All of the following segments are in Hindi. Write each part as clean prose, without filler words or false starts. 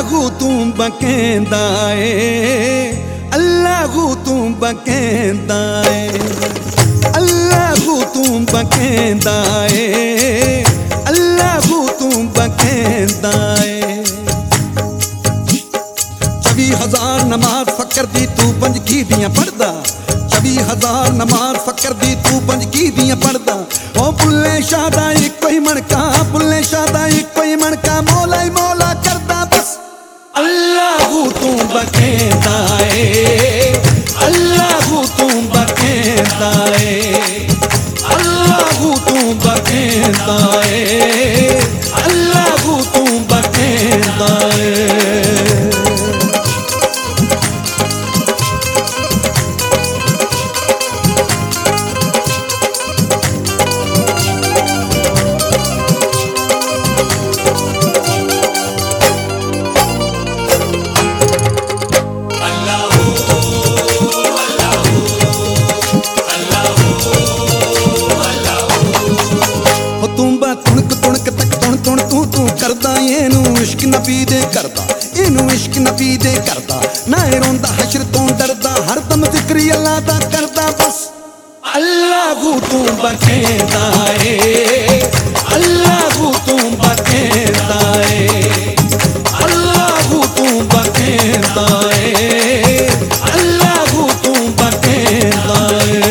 अल्लाहू तू बकेंदा है, अल्लाहू तू बकेंदा है, अल्लाहू तू बकेंदा है, अल्लाहू तू बकेंदा है। 24,000 नमाज फकर दी तू 5 की दियां पढ़दा, 24,000 नमाज फकर दी तू 5 की दियां पढ़दा। ओ बुल्ले शाह दा इक्को ही मणका, बुल्ले शाह दा इक्को ही मणका, मौला ही मौला करदा बस। अल्लाहू तू बकेंदा है, अल्लाहू तू बकेंदा है, अल्लाहू तू बकेंदा है, अल्लाहू तू बकेंदा है। करदा एनू इश्क नबी दे करदा, एनू इश्क नबी दे करदा, ना रोंदा हशर तो डरदा, हर दम जिक्र अल्लाह दा करदा बस। अल्लाहू तू बकेंदा है, अल्लाहू तू बकेंदा है, अल्लाहू तू बकेंदा है, अल्लाहू तू बकेंदा है।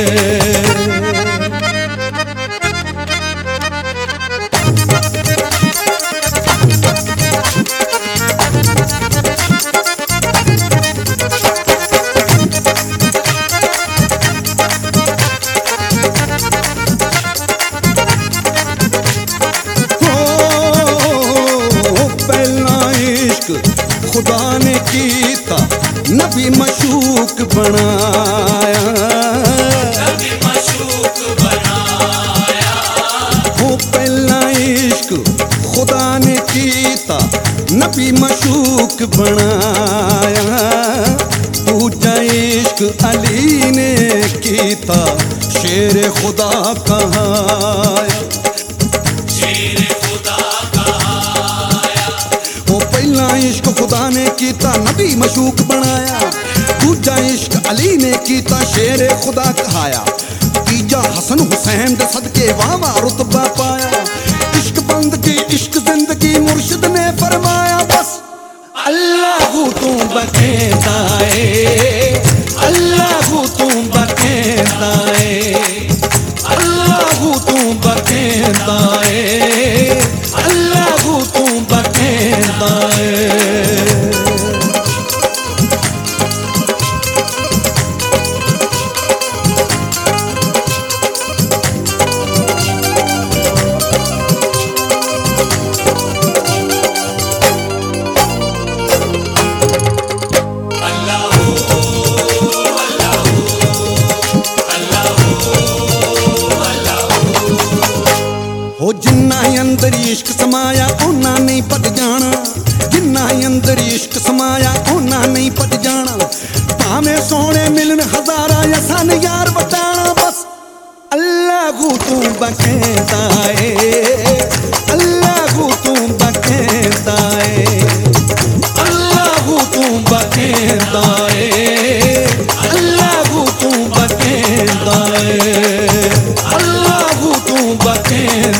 खुदा ने कीता नबी मशूक बनाया, नबी मशूक बनाया। हो पहला इश्क खुदा ने कीता नबी मशूक बनाया, दूजा इश्क अली ने कीता शेर खुदा कहाया, शेर खुदा कहाया। वो पहला इश्क खुदा ने कीता नबी मशूक बनाया, दूजा इश्क अली ने कीता शेर खुदा कहाया, तीजा हसन हुसैन दे सदके वावा रुतबा पाया। इश्क बंदगी इश्क जिंदगी मुर्शिद ने फरमाया बस। अल्लाहू तू बकेंदा है, अल्लाहू तू बकेंदा है, अल्लाहू तू बकेंदा है, अल्लाहू तू बकेंदा है। हो जिन्ना ही अंदर इश्क समाया ओना नहीं पट जाना, जिन्ना ही अंदर इश्क समाया ओना नहीं पट जाना, भावें सोने मिलन हजारा या सन यार बटाना बस। अल्लाहू तू बकेंदा है, अल्लाहू तू बकेंदा है, अल्लाहू तू बकेंदा है, अल्लाहू तू बकेंदा है, अल्लाहू तू बकेंदा